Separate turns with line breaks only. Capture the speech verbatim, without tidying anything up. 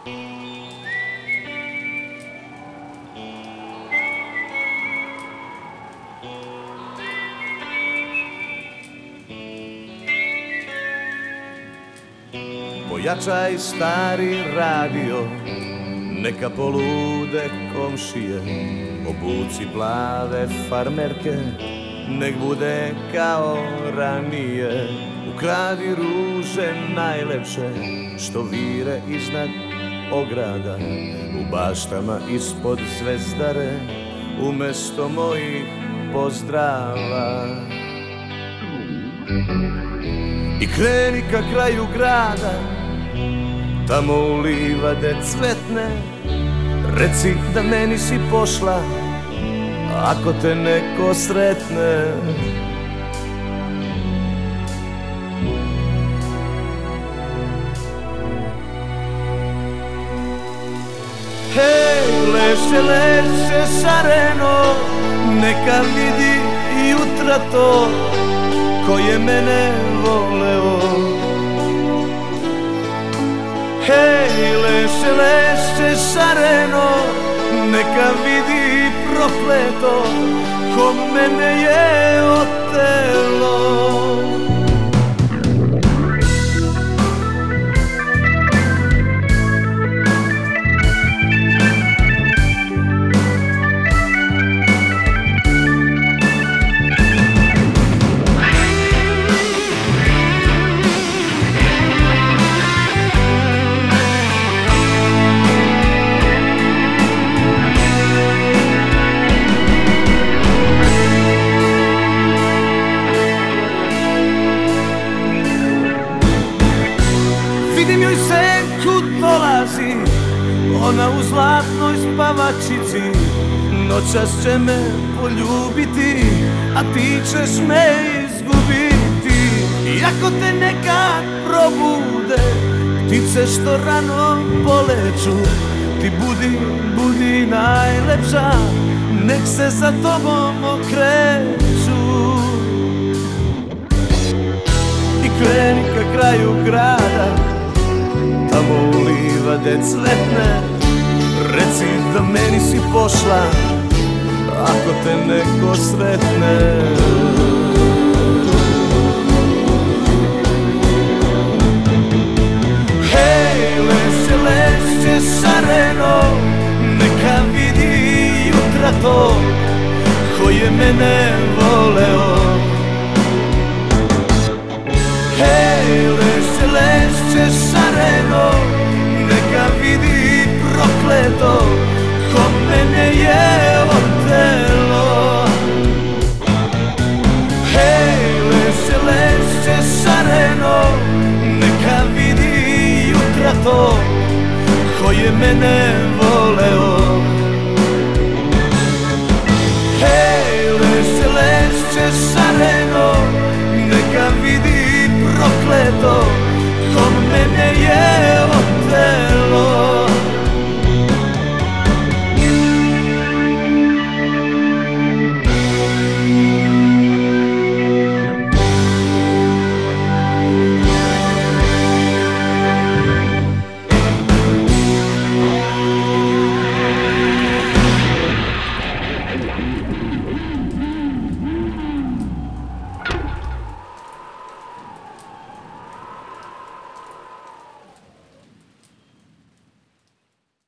Pojačaj stari radio, neka polude komšije, obuci plave farmerke, nek bude kao ranije. Ukradi ruže najlepše, što vire iznad ograda, u baštama ispod zvezdare, umesto mojih pozdrava. I kreni ka kraju grada, tamo u livade cvetne, reci da meni si pošla, ako te neko sretne. Hej, leše, leše, šareno, neka vidi jutra to, ko je mene voleo. Hej, leše, leše, šareno, neka vidi prokleto, ko mene je otelo. Vidim joj senku dolazi, ona u zlatnoj spavačici, noćas će me poljubiti, a ti ćeš me izgubiti. Iako te nekad probude ptice što rano poleću, ti budi, budi najlepša, nek se za tobom okreću. I kreni ka kraju grada, tamo u livade cvetne, reci da meni si pošla, ako te neko sretne. Hej, leše, leše, šareno, neka vidi jutra to, ko je mene voleo.